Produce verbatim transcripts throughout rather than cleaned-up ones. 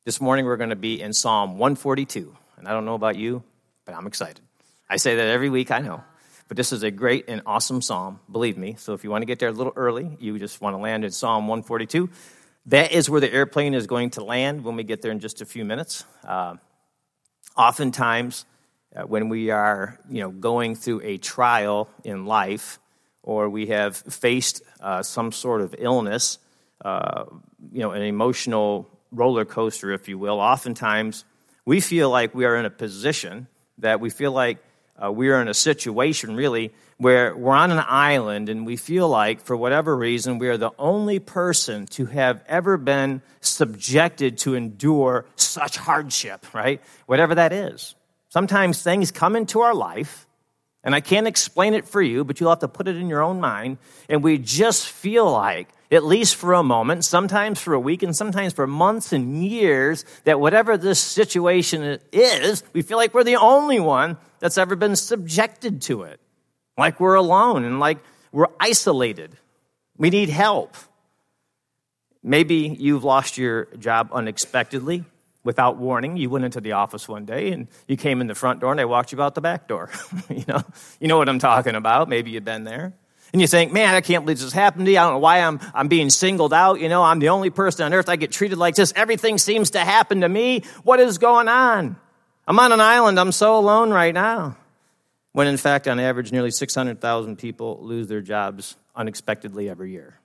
This morning we're going to be in Psalm one forty-two. And I don't know about you, but I'm excited. I say that every week, I know. But this is a great and awesome psalm, believe me. So if you want to get there a little early, you just want to land in Psalm one forty-two. That is where the airplane is going to land when we get there in just a few minutes. Uh, oftentimes, uh, when we are, you know, going through a trial in life, or we have faced uh, some sort of illness, uh, you know, an emotional roller coaster, if you will, oftentimes we feel like we are in a position that we feel like uh, we are in a situation, really, where we're on an island and we feel like, for whatever reason, we are the only person to have ever been subjected to endure such hardship, right? Whatever that is. Sometimes things come into our life, and I can't explain it for you, but you'll have to put it in your own mind, and we just feel like, at least for a moment, sometimes for a week, and sometimes for months and years, that whatever this situation is, we feel like we're the only one that's ever been subjected to it. Like we're alone and like we're isolated. We need help. Maybe you've lost your job unexpectedly, without warning. You went into the office one day and you came in the front door and they walked you out the back door. you know, you know what I'm talking about. Maybe you've been there. And you think, man, I can't believe this happened to me. I don't know why I'm I'm being singled out. You know, I'm the only person on earth I get treated like this. Everything seems to happen to me. What is going on? I'm on an island. I'm so alone right now. When in fact, on average, nearly six hundred thousand people lose their jobs unexpectedly every year.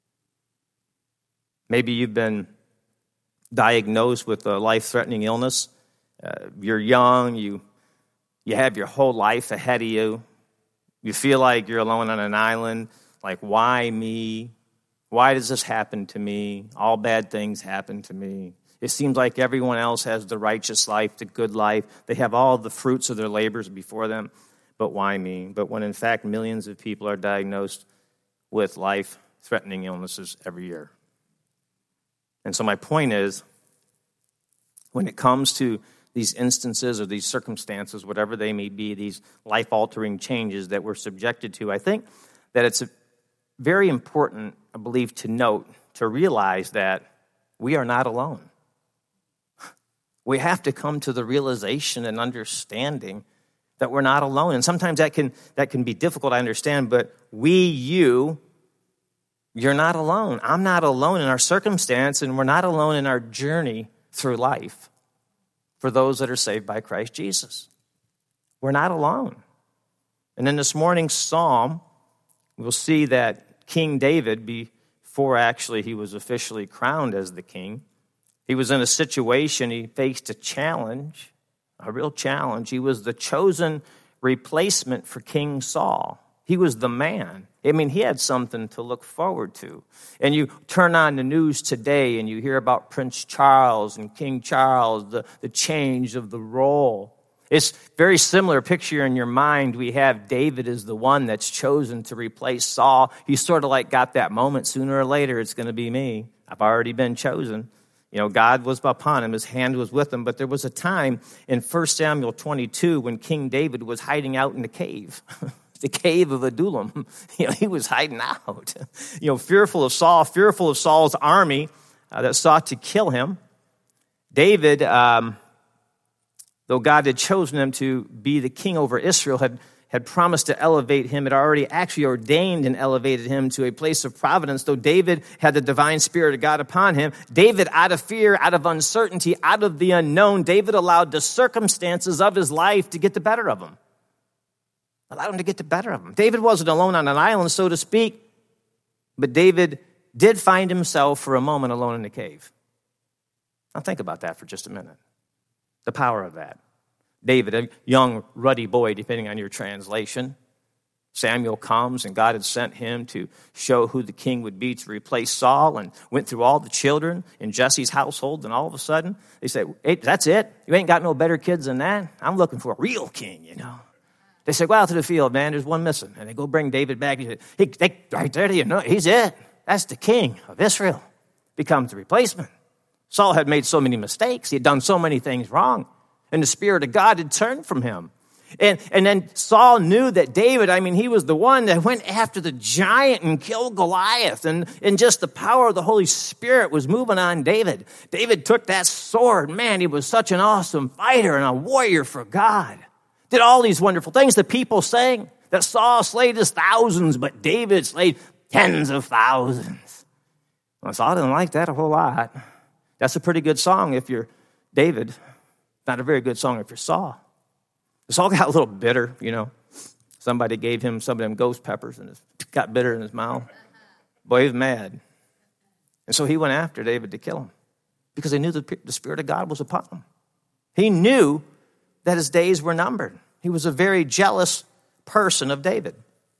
Maybe you've been diagnosed with a life-threatening illness. Uh, you're young. You, you have your whole life ahead of you. You feel like you're alone on an island. Like, why me? Why does this happen to me? All bad things happen to me. It seems like everyone else has the righteous life, the good life. They have all the fruits of their labors before them. But why me? But when in fact millions of people are diagnosed with life-threatening illnesses every year. And so my point is, when it comes to these instances or these circumstances, whatever they may be, these life-altering changes that we're subjected to, I think that it's very important, I believe, to note, to realize that we are not alone. We have to come to the realization and understanding that we're not alone. And sometimes that can that can be difficult, I understand, but we, you, you're not alone. I'm not alone in our circumstance, and we're not alone in our journey through life for those that are saved by Christ Jesus. We're not alone. And in this morning's psalm, we'll see that King David, before actually he was officially crowned as the king, he was in a situation, he faced a challenge, a real challenge. He was the chosen replacement for King Saul. He was the man. I mean, he had something to look forward to. And you turn on the news today and you hear about Prince Charles and King Charles, the, the change of the role. It's very similar picture in your mind. We have David as the one that's chosen to replace Saul. He sort of like got that moment. Sooner or later, it's going to be me. I've already been chosen. You know, God was upon him. His hand was with him. But there was a time in First Samuel twenty-two when King David was hiding out in the cave, the cave of Adullam. You know, he was hiding out, you know, fearful of Saul, fearful of Saul's army uh, that sought to kill him. David, um, though God had chosen him to be the king over Israel, had had promised to elevate him, had already actually ordained and elevated him to a place of providence. Though David had the divine spirit of God upon him, David, out of fear, out of uncertainty, out of the unknown, David allowed the circumstances of his life to get the better of him. Allowed him to get the better of him. David wasn't alone on an island, so to speak, but David did find himself for a moment alone in the cave. Now think about that for just a minute. The power of that. David, a young, ruddy boy, depending on your translation. Samuel comes, and God had sent him to show who the king would be to replace Saul, and went through all the children in Jesse's household, and all of a sudden, they say, hey, that's it? You ain't got no better kids than that? I'm looking for a real king, you know. They say, go out to the field, man, there's one missing. And they go bring David back. He said, hey, they, right there, you know, he's it. That's the king of Israel. Becomes the replacement. Saul had made so many mistakes. He had done so many things wrong. And the Spirit of God had turned from him. And, and then Saul knew that David, I mean, he was the one that went after the giant and killed Goliath. And, and just the power of the Holy Spirit was moving on David. David took that sword. Man, he was such an awesome fighter and a warrior for God. Did all these wonderful things. The people sang that Saul slayed his thousands, but David slayed tens of thousands. Well, Saul didn't like that a whole lot. That's a pretty good song if you're David. Not a very good song if you're Saul. Saul got a little bitter, you know. Somebody gave him some of them ghost peppers and it got bitter in his mouth. Boy, he was mad. And so he went after David to kill him because he knew the, the Spirit of God was upon him. He knew that his days were numbered. He was a very jealous person of David.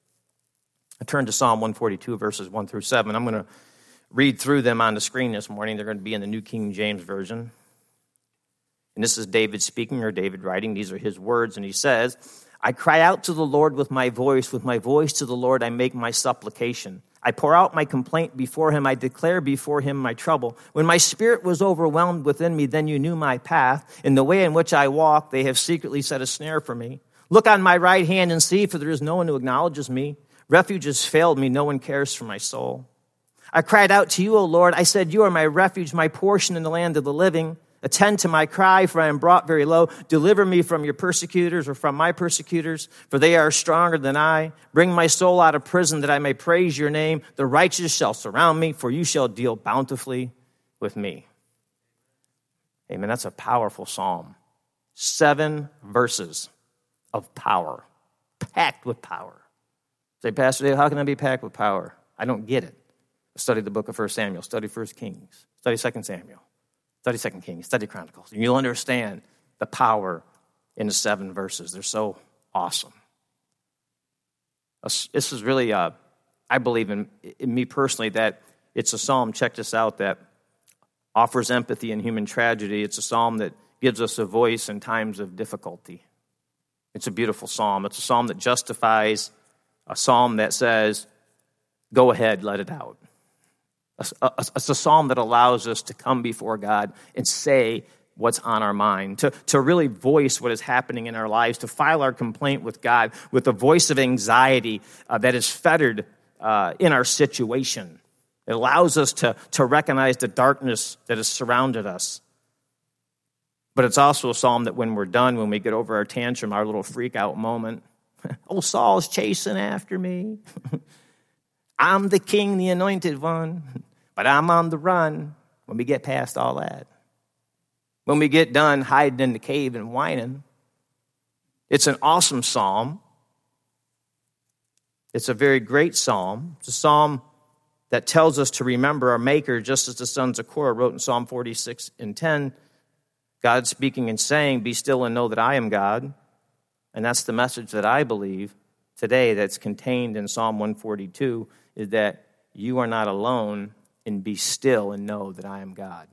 I turned to Psalm one forty-two, verses one through seven. I'm going to read through them on the screen this morning. They're going to be in the New King James Version. And this is David speaking, or David writing. These are his words. And he says, I cry out to the Lord with my voice. With my voice to the Lord I make my supplication. I pour out my complaint before him. I declare before him my trouble. When my spirit was overwhelmed within me, then you knew my path. In the way in which I walk, they have secretly set a snare for me. Look on my right hand and see, for there is no one who acknowledges me. Refuge has failed me. No one cares for my soul. I cried out to you, O Lord. I said, you are my refuge, my portion in the land of the living. Attend to my cry, for I am brought very low. Deliver me from your persecutors or from my persecutors, for they are stronger than I. Bring my soul out of prison that I may praise your name. The righteous shall surround me, for you shall deal bountifully with me. Amen. That's a powerful psalm. Seven verses of power, packed with power. Say, Pastor Dave, how can I be packed with power? I don't get it. Study the book of First Samuel. Study First Kings. Study Second Samuel. Study Second Kings, study Chronicles, and you'll understand the power in the seven verses. They're so awesome. This is really, uh, I believe in, in me personally, that it's a psalm, check this out, that offers empathy in human tragedy. It's a psalm that gives us a voice in times of difficulty. It's a beautiful psalm. It's a psalm that justifies, a psalm that says, go ahead, let it out. It's a psalm that allows us to come before God and say what's on our mind, to, to really voice what is happening in our lives, to file our complaint with God with a voice of anxiety uh, that is fettered uh, in our situation. It allows us to, to recognize the darkness that has surrounded us. But it's also a psalm that when we're done, when we get over our tantrum, our little freak out moment, oh, Saul's chasing after me. I'm the king, the anointed one, but I'm on the run when we get past all that. When we get done hiding in the cave and whining. It's an awesome psalm. It's a very great psalm. It's a psalm that tells us to remember our Maker, just as the sons of Korah wrote in Psalm forty-six and ten. God speaking and saying, be still and know that I am God. And that's the message that I believe today that's contained in Psalm one forty-two, is that you are not alone, and be still and know that I am God.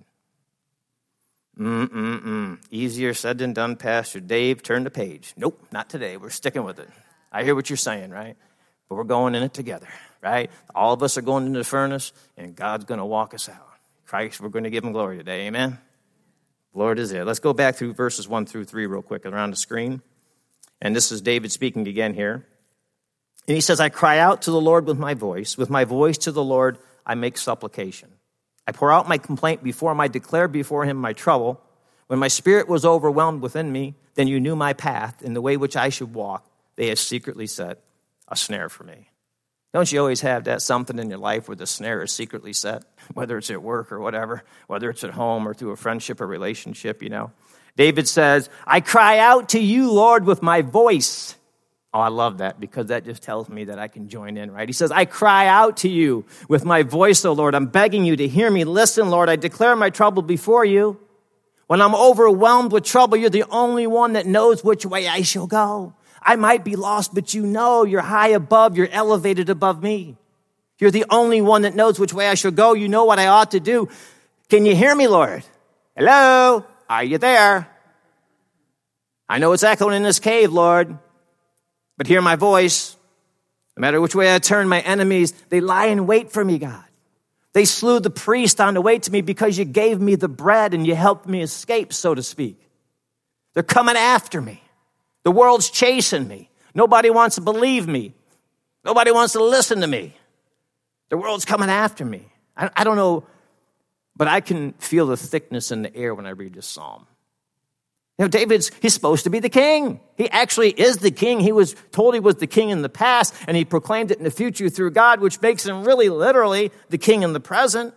Mm-mm-mm. Easier said than done, Pastor Dave. Turn the page. Nope, not today. We're sticking with it. I hear what you're saying, right? But we're going in it together, right? All of us are going into the furnace, and God's going to walk us out. Christ, we're going to give him glory today. Amen? Lord is it. Let's go back through verses one through three real quick around the screen. And this is David speaking again here. And he says, I cry out to the Lord with my voice. With my voice to the Lord, I make supplication. I pour out my complaint before him. I declare before him my trouble. When my spirit was overwhelmed within me, then you knew my path and the way which I should walk. They have secretly set a snare for me. Don't you always have that something in your life where the snare is secretly set, whether it's at work or whatever, whether it's at home or through a friendship or relationship, you know? David says, I cry out to you, Lord, with my voice. Oh, I love that because that just tells me that I can join in, right? He says, I cry out to you with my voice, O Lord. I'm begging you to hear me. Listen, Lord, I declare my trouble before you. When I'm overwhelmed with trouble, you're the only one that knows which way I shall go. I might be lost, but you know you're high above. You're elevated above me. You're the only one that knows which way I shall go. You know what I ought to do. Can you hear me, Lord? Hello? Are you there? I know it's echoing in this cave, Lord. But hear my voice. No matter which way I turn, my enemies, they lie in wait for me, God. They slew the priest on the way to me because you gave me the bread and you helped me escape, so to speak. They're coming after me. The world's chasing me. Nobody wants to believe me. Nobody wants to listen to me. The world's coming after me. I, I don't know, but I can feel the thickness in the air when I read this psalm. You know, David's, he's supposed to be the king. He actually is the king. He was told he was the king in the past, and he proclaimed it in the future through God, which makes him really literally the king in the present.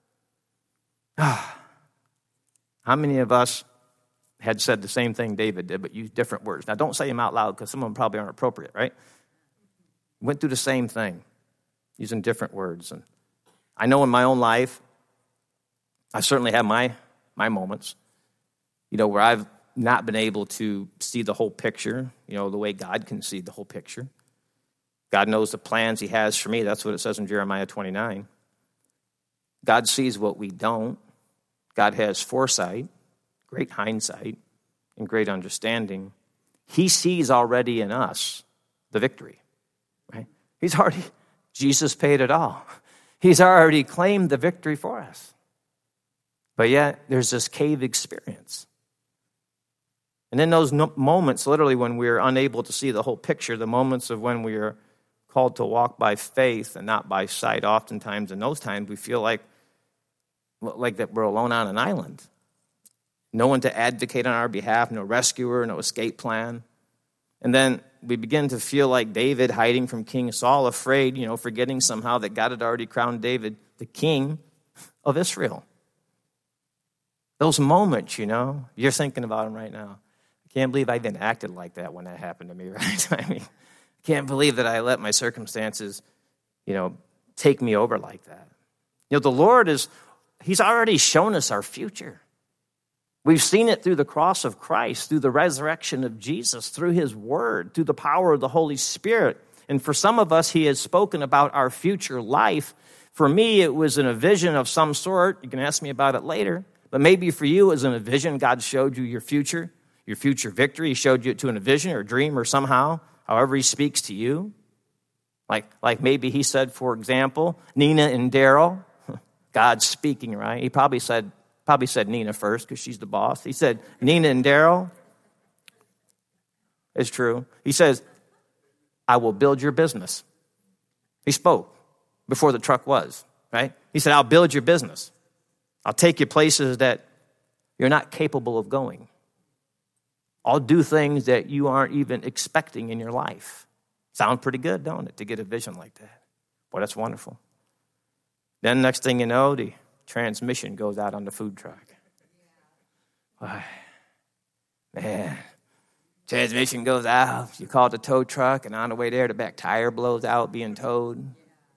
How many of us had said the same thing David did, but used different words? Now, don't say them out loud, because some of them probably aren't appropriate, right? Went through the same thing, using different words. And I know in my own life, I certainly have my, my moments, you know, where I've not been able to see the whole picture, you know, the way God can see the whole picture. God knows the plans he has for me. That's what it says in Jeremiah twenty-nine. God sees what we don't. God has foresight, great hindsight, and great understanding. He sees already in us the victory, right? He's already, Jesus paid it all. He's already claimed the victory for us. But yet, there's this cave experience. And in those no- moments, literally, when we're unable to see the whole picture, the moments of when we are called to walk by faith and not by sight, oftentimes in those times, we feel like, like that we're alone on an island. No one to advocate on our behalf, no rescuer, no escape plan. And then we begin to feel like David hiding from King Saul, afraid, you know, forgetting somehow that God had already crowned David the king of Israel. Those moments, you know, you're thinking about them right now. I can't believe I even acted like that when that happened to me, right? I mean, I can't believe that I let my circumstances, you know, take me over like that. You know, the Lord is, he's already shown us our future. We've seen it through the cross of Christ, through the resurrection of Jesus, through his word, through the power of the Holy Spirit. And for some of us, he has spoken about our future life. For me, it was in a vision of some sort. You can ask me about it later. But maybe for you, it was in a vision. God showed you your future, your future victory. He showed you it to in a vision or a dream or somehow, however he speaks to you. Like, like maybe he said, for example, Nina and Daryl. God's speaking, right? He probably said, probably said Nina first because she's the boss. He said, Nina and Daryl. It's true. He says, I will build your business. He spoke before the truck was, right? He said, I'll build your business. I'll take you places that you're not capable of going. I'll do things that you aren't even expecting in your life. Sound pretty good, don't it, to get a vision like that? Boy, that's wonderful. Then next thing you know, the transmission goes out on the food truck. Boy, man, transmission goes out. You call the tow truck, and on the way there, the back tire blows out being towed.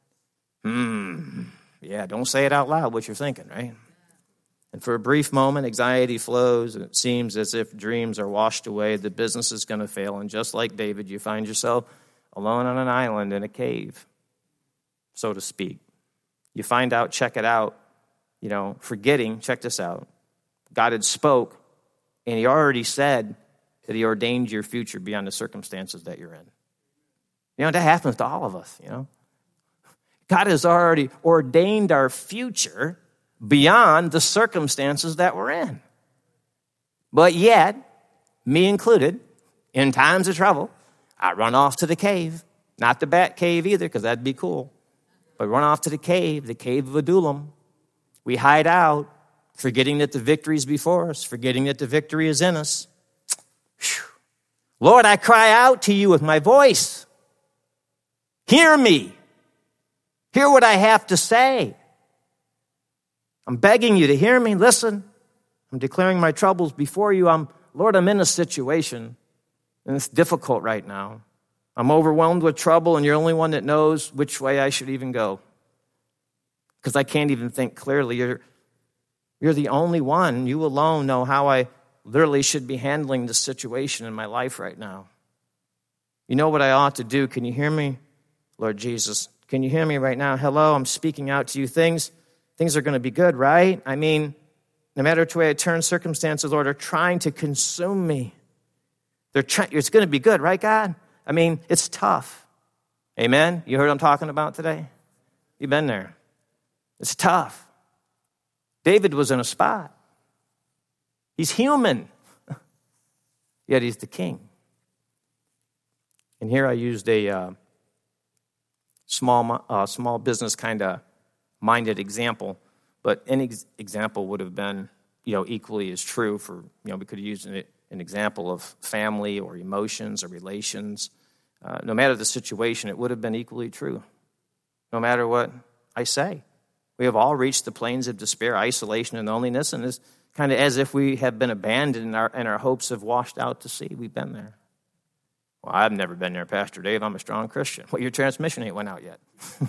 Hmm. Yeah, don't say it out loud what you're thinking, right? And for a brief moment, anxiety flows, and it seems as if dreams are washed away. The business is going to fail. And just like David, you find yourself alone on an island in a cave, so to speak. You find out, check it out, you know, forgetting, check this out. God had spoke, and he already said that he ordained your future beyond the circumstances that you're in. You know, that happens to all of us, you know. God has already ordained our future beyond the circumstances that we're in. But yet, me included, in times of trouble, I run off to the cave. Not the bat cave either, because that'd be cool. But run off to the cave, the cave of Adullam. We hide out, forgetting that the victory is before us, forgetting that the victory is in us. Whew. Lord, I cry out to you with my voice. Hear me. Hear what I have to say. I'm begging you to hear me. Listen. I'm declaring my troubles before you. I'm, Lord, I'm in a situation, and it's difficult right now. I'm overwhelmed with trouble, and you're the only one that knows which way I should even go. Because I can't even think clearly. You're, you're the only one. You alone know how I literally should be handling this situation in my life right now. You know what I ought to do. Can you hear me, Lord Jesus? Can you hear me right now? Hello, I'm speaking out to you. Things, things are going to be good, right? I mean, no matter which way I turn, circumstances, Lord, are trying to consume me. They're trying. It's going to be good, right, God? I mean, it's tough. Amen? You heard what I'm talking about today? You've been there. It's tough. David was in a spot. He's human. Yet he's the king. And here I used a uh, small uh, small business kind of minded example, but any ex- example would have been, you know, equally as true for, you know, we could have used an, an example of family or emotions or relations. Uh, no matter the situation, it would have been equally true. No matter what I say. We have all reached the plains of despair, isolation, and loneliness, and it's kind of as if we have been abandoned and our, and our hopes have washed out to sea. We've been there. Well, I've never been there, Pastor Dave. I'm a strong Christian. Well, your transmission ain't went out yet.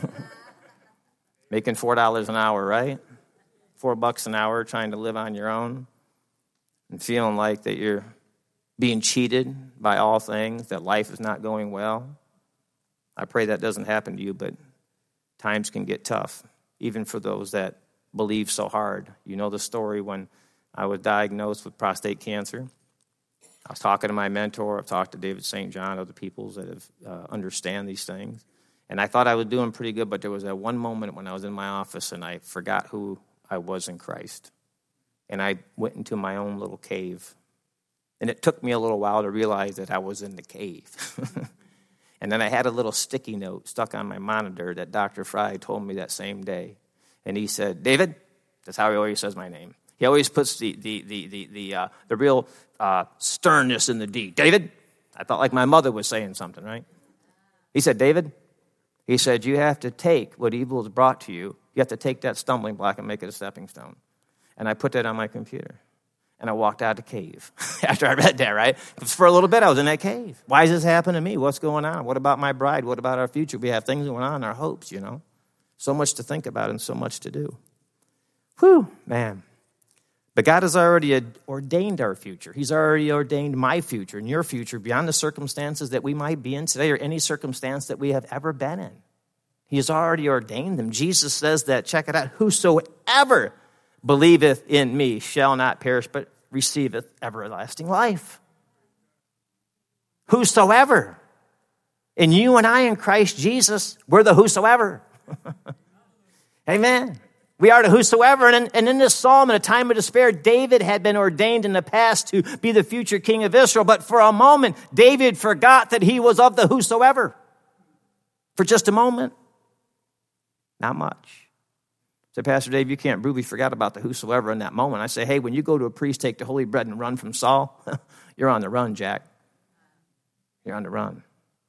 Making four dollars an hour, right? Four bucks an hour trying to live on your own and feeling like that you're being cheated by all things, that life is not going well. I pray that doesn't happen to you, but times can get tough, even for those that believe so hard. You know the story when I was diagnosed with prostate cancer. I was talking to my mentor. I've talked to David Saint John, other people that have uh, understand these things. And I thought I was doing pretty good, but there was that one moment when I was in my office and I forgot who I was in Christ. And I went into my own little cave. And it took me a little while to realize that I was in the cave. And then I had a little sticky note stuck on my monitor that Doctor Fry told me that same day. And he said, David, that's how he always says my name. He always puts the the the the the, uh, the real uh, sternness in the D. David, I felt like my mother was saying something, right? He said, David, he said, you have to take what evil has brought to you. You have to take that stumbling block and make it a stepping stone. And I put that on my computer. And I walked out of the cave after I read that, right? Because for a little bit, I was in that cave. Why does this happen to me? What's going on? What about my bride? What about our future? We have things going on, our hopes, you know. So much to think about and so much to do. Whew, man. But God has already ordained our future. He's already ordained my future and your future beyond the circumstances that we might be in today or any circumstance that we have ever been in. He has already ordained them. Jesus says that, check it out, whosoever believeth in me shall not perish, but receiveth everlasting life. Whosoever. And you and I in Christ Jesus, we're the whosoever. Amen. We are the whosoever. And in, and in this psalm, in a time of despair, David had been ordained in the past to be the future king of Israel. But for a moment, David forgot that he was of the whosoever. For just a moment. Not much. I said, Pastor Dave, you can't prove he forgot about the whosoever in that moment. I say, hey, when you go to a priest, take the holy bread and run from Saul, you're on the run, Jack. You're on the run.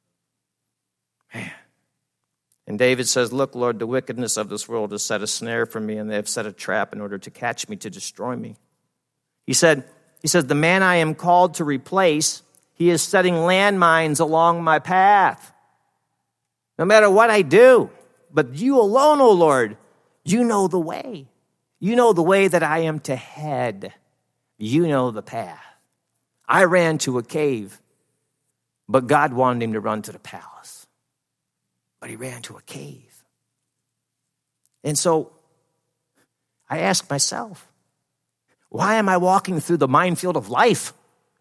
Man. And David says, look, Lord, the wickedness of this world has set a snare for me, and they have set a trap in order to catch me, to destroy me. He said, he says, the man I am called to replace, he is setting landmines along my path. No matter what I do, but you alone, O Lord, you know the way. You know the way that I am to head. You know the path. I ran to a cave, but God wanted him to run to the palace. But he ran to a cave. And so I asked myself, why am I walking through the minefield of life?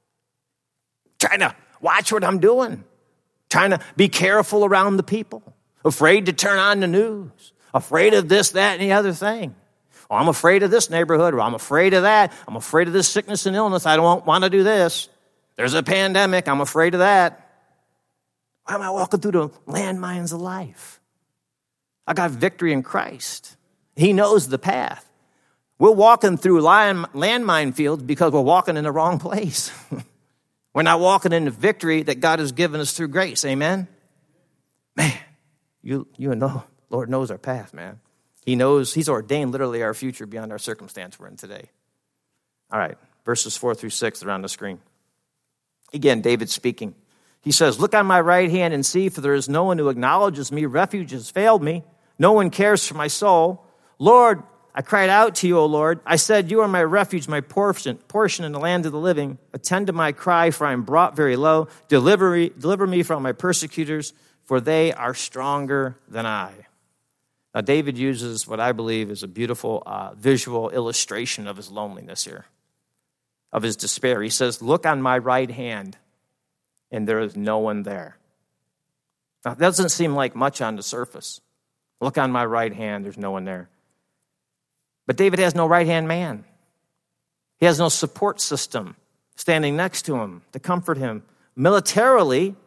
Trying to watch what I'm doing. Trying to be careful around the people. Afraid to turn on the news. Afraid of this, that, and the other thing. Oh, I'm afraid of this neighborhood, or I'm afraid of that. I'm afraid of this sickness and illness. I don't want to do this. There's a pandemic. I'm afraid of that. Why am I walking through the landmines of life? I got victory in Christ. He knows the path. We're walking through land, landmine fields because we're walking in the wrong place. We're not walking in the victory that God has given us through grace. Amen? Man, you, you know. Lord knows our path, man. He knows, he's ordained literally our future beyond our circumstance we're in today. All right, verses four through six are on the screen. Again, David speaking. He says, look on my right hand and see, for there is no one who acknowledges me. Refuge has failed me. No one cares for my soul. Lord, I cried out to you, O Lord. I said, you are my refuge, my portion, portion in the land of the living. Attend to my cry, for I am brought very low. Deliver me, deliver me from my persecutors, for they are stronger than I. Now, David uses what I believe is a beautiful uh, visual illustration of his loneliness here, of his despair. He says, look on my right hand, and there is no one there. Now, that doesn't seem like much on the surface. Look on my right hand, there's no one there. But David has no right-hand man. He has no support system standing next to him to comfort him. Militarily,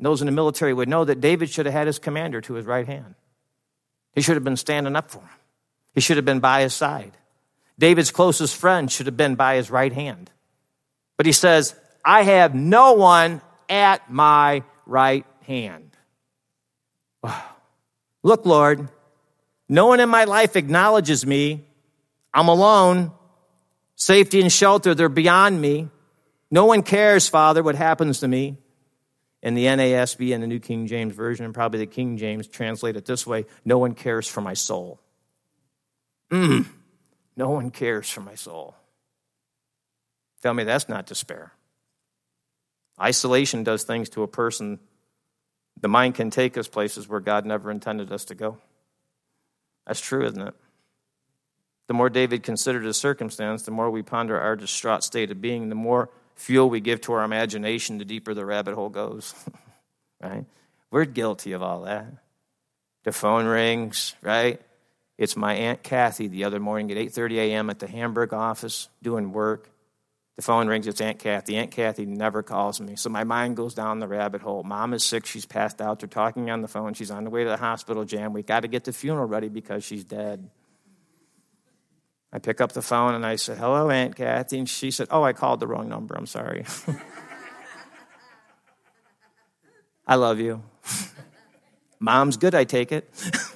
those in the military would know that David should have had his commander to his right hand. He should have been standing up for him. He should have been by his side. David's closest friend should have been by his right hand. But he says, I have no one at my right hand. Wow. Look, Lord, no one in my life acknowledges me. I'm alone. Safety and shelter, they're beyond me. No one cares, Father, what happens to me. In the N A S B and the New King James Version, and probably the King James, translate it this way, no one cares for my soul. Mm, no one cares for my soul. Tell me that's not despair. Isolation does things to a person. The mind can take us places where God never intended us to go. That's true, isn't it? The more David considered his circumstance, the more we ponder our distraught state of being, the more fuel we give to our imagination, the deeper the rabbit hole goes. Right? We're guilty of all that. The phone rings, right? It's my Aunt Kathy the other morning at eight thirty a.m. at the Hamburg office doing work. The phone rings, it's Aunt Kathy. Aunt Kathy never calls me. So my mind goes down the rabbit hole. Mom is sick. She's passed out. They're talking on the phone. She's on the way to the hospital, Jan. We got to get the funeral ready because she's dead. I pick up the phone and I said, hello, Aunt Kathy. And she said, oh, I called the wrong number. I'm sorry. I love you. Mom's good, I take it.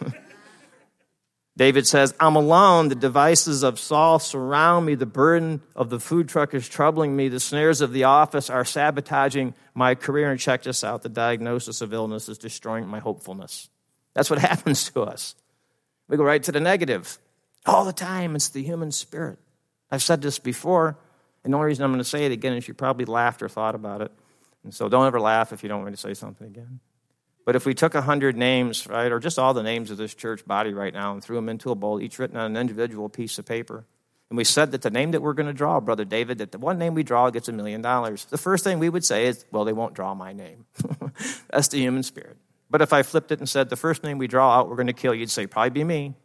David says, I'm alone. The devices of Saul surround me. The burden of the food truck is troubling me. The snares of the office are sabotaging my career. And check this out. The diagnosis of illness is destroying my hopefulness. That's what happens to us. We go right to the negative. All the time, it's the human spirit. I've said this before, and the only reason I'm going to say it again is you probably laughed or thought about it. And so don't ever laugh if you don't want me to say something again. But if we took a hundred names, right, or just all the names of this church body right now and threw them into a bowl, each written on an individual piece of paper, and we said that the name that we're going to draw, Brother David, that the one name we draw gets a million dollars, the first thing we would say is, well, they won't draw my name. That's the human spirit. But if I flipped it and said, the first name we draw out, we're going to kill, you'd say, probably be me.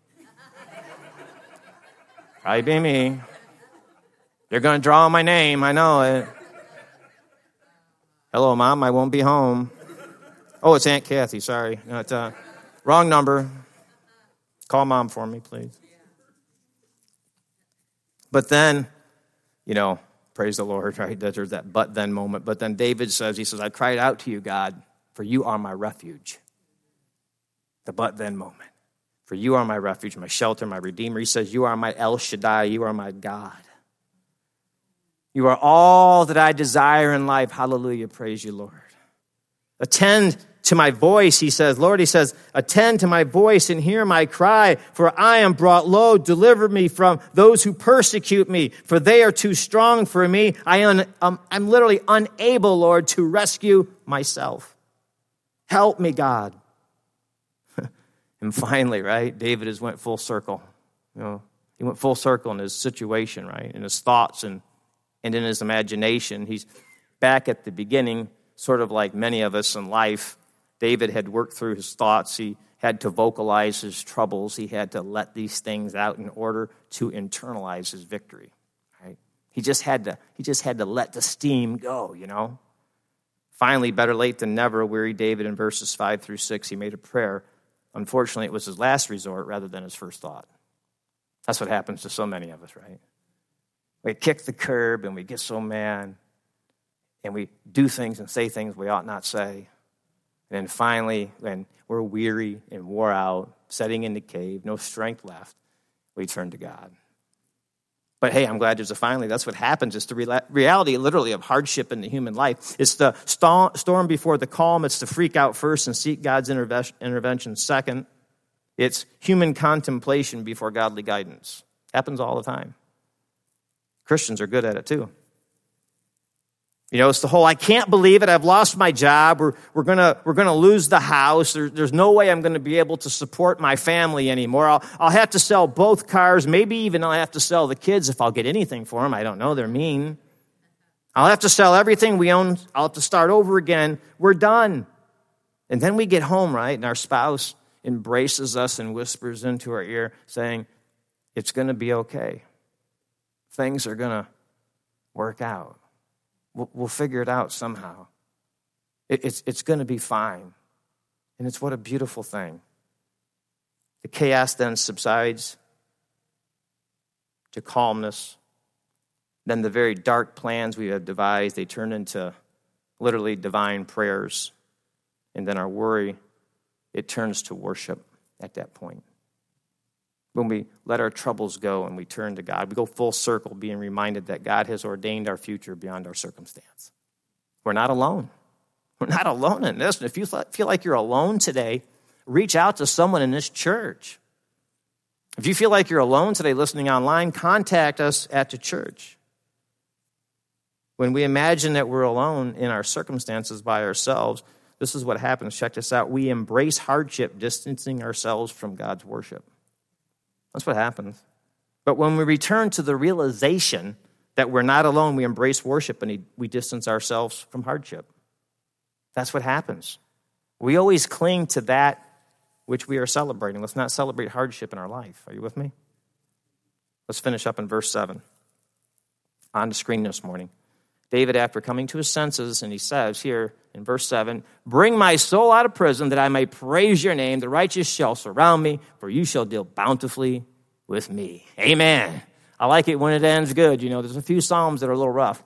Probably be me. You're going to draw my name, I know it. Hello, Mom, I won't be home. Oh, it's Aunt Kathy, sorry. No, it's, uh, wrong number. Call Mom for me, please. But then, you know, praise the Lord, right? There's that but then moment. But then David says, he says, I cried out to you, God, for you are my refuge. The but then moment. For you are my refuge, my shelter, my redeemer. He says, you are my El Shaddai. You are my God. You are all that I desire in life. Hallelujah. Praise you, Lord. Attend to my voice, he says. Lord, he says, attend to my voice and hear my cry, for I am brought low. Deliver me from those who persecute me, for they are too strong for me. I am, um, I'm literally unable, Lord, to rescue myself. Help me, God. And finally, right, David has went full circle. You know, he went full circle in his situation, right, in his thoughts and, and in his imagination. He's back at the beginning, sort of like many of us in life. David had worked through his thoughts. He had to vocalize his troubles. He had to let these things out in order to internalize his victory, right? He just had to, he just had to let the steam go, you know. Finally, better late than never, weary David in verses five through six, he made a prayer. Unfortunately, it was his last resort rather than his first thought. That's what happens to so many of us, right? We kick the curb and we get so mad and we do things and say things we ought not say. And then finally, when we're weary and wore out, setting in the cave, no strength left, we turn to God. But hey, I'm glad there's a finally. That's what happens. It's the reality, literally, of hardship in the human life. It's the storm before the calm. It's the freak out first and seek God's intervention second. It's human contemplation before godly guidance. Happens all the time. Christians are good at it too. You know, it's the whole, I can't believe it. I've lost my job. We're, we're gonna, we're gonna lose the house. There, there's no way I'm gonna be able to support my family anymore. I'll, I'll have to sell both cars. Maybe even I'll have to sell the kids if I'll get anything for them. I don't know. They're mean. I'll have to sell everything we own. I'll have to start over again. We're done. And then we get home, right? And our spouse embraces us and whispers into our ear saying, it's gonna be okay. Things are gonna work out. We'll figure it out somehow. It, it's it's going to be fine. And it's what a beautiful thing. The chaos then subsides to calmness. Then the very dark plans we have devised, they turn into literally divine prayers. And then our worry, it turns to worship at that point. When we let our troubles go and we turn to God, we go full circle being reminded that God has ordained our future beyond our circumstance. We're not alone. We're not alone in this. And if you feel like you're alone today, reach out to someone in this church. If you feel like you're alone today listening online, contact us at the church. When we imagine that we're alone in our circumstances by ourselves, this is what happens. Check this out. We embrace hardship, distancing ourselves from God's worship. That's what happens. But when we return to the realization that we're not alone, we embrace worship and we distance ourselves from hardship. That's what happens. We always cling to that which we are celebrating. Let's not celebrate hardship in our life. Are you with me? Let's finish up in verse seven. On the screen this morning. David, after coming to his senses, and he says here in verse seven, bring my soul out of prison that I may praise your name. The righteous shall surround me, for you shall deal bountifully with me. Amen. I like it when it ends good. You know, there's a few Psalms that are a little rough.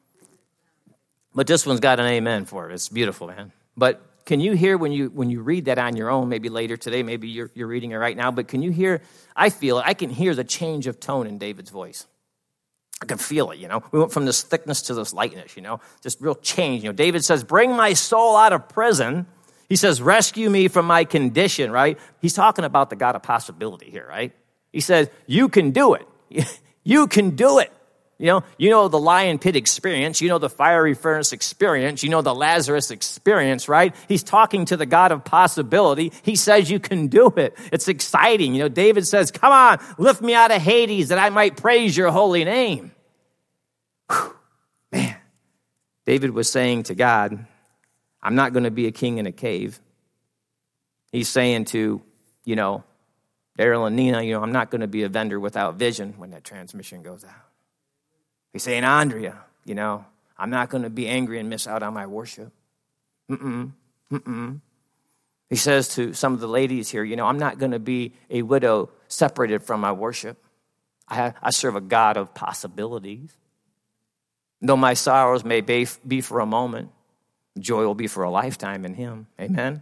But this one's got an amen for it. It's beautiful, man. But can you hear when you when you read that on your own, maybe later today, maybe you're, you're reading it right now, but can you hear, I feel it, I can hear the change of tone in David's voice. I can feel it, you know. We went from this thickness to this lightness, you know, just real change. You know, David says, bring my soul out of prison. He says, rescue me from my condition, right? He's talking about the God of possibility here, right? He says, you can do it. You can do it. You know, you know the lion pit experience. You know the fiery furnace experience. You know the Lazarus experience, right? He's talking to the God of possibility. He says you can do it. It's exciting. You know, David says, come on, lift me out of Hades that I might praise your holy name. Whew, man, David was saying to God, I'm not going to be a king in a cave. He's saying to, you know, Daryl and Nina, you know, I'm not going to be a vendor without vision when that transmission goes out. He's saying, Andrea, you know, I'm not going to be angry and miss out on my worship. Mm-mm, mm-mm. He says to some of the ladies here, you know, I'm not going to be a widow separated from my worship. I, I serve a God of possibilities. Though my sorrows may be, be for a moment, joy will be for a lifetime in him. Amen?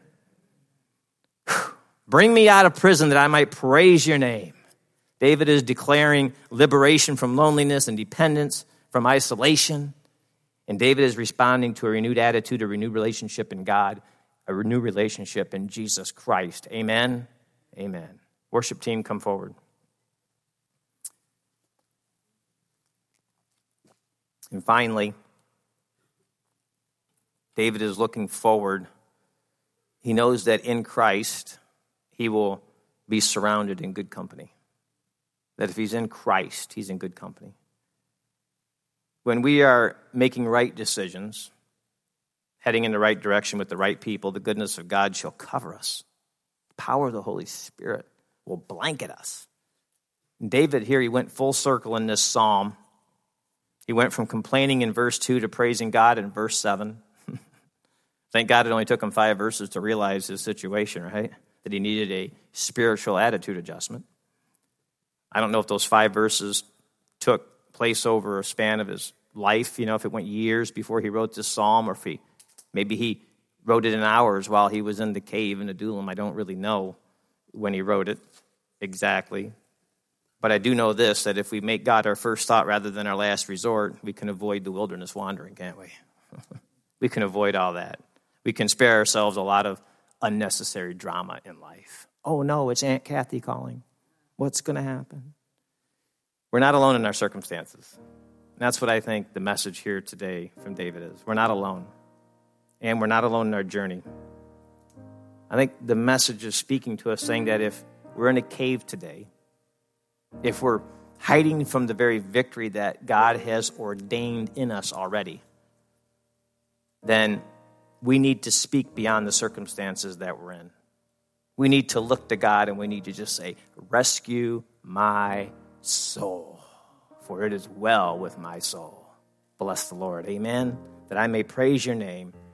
Bring me out of prison that I might praise your name. David is declaring liberation from loneliness and dependence, from isolation. And David is responding to a renewed attitude, a renewed relationship in God, a renewed relationship in Jesus Christ. Amen? Amen. Worship team, come forward. And finally, David is looking forward. He knows that in Christ, he will be surrounded in good company. That if he's in Christ, he's in good company. When we are making right decisions, heading in the right direction with the right people, the goodness of God shall cover us. The power of the Holy Spirit will blanket us. And David here, he went full circle in this psalm. He went from complaining in verse two to praising God in verse seven. Thank God it only took him five verses to realize his situation, right? That he needed a spiritual attitude adjustment. I don't know if those five verses took place over a span of his life, you know, if it went years before he wrote this psalm, or if he, maybe he wrote it in hours while he was in the cave in Adullam. I don't really know when he wrote it exactly. But I do know this, that if we make God our first thought rather than our last resort, we can avoid the wilderness wandering, can't we? We can avoid all that. We can spare ourselves a lot of unnecessary drama in life. Oh, no, it's Aunt Kathy calling. What's going to happen? We're not alone in our circumstances. And that's what I think the message here today from David is. We're not alone. And we're not alone in our journey. I think the message is speaking to us, saying that if we're in a cave today, if we're hiding from the very victory that God has ordained in us already, then we need to speak beyond the circumstances that we're in. We need to look to God and we need to just say, rescue my soul, for it is well with my soul. Bless the Lord. Amen. That I may praise your name,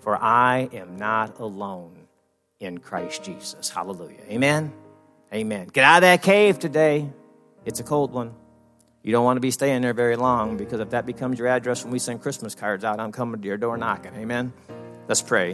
for I am not alone in Christ Jesus. Hallelujah. Amen. Amen. Get out of that cave today. It's a cold one. You don't want to be staying there very long, because if that becomes your address when we send Christmas cards out, I'm coming to your door knocking. Amen. Let's pray.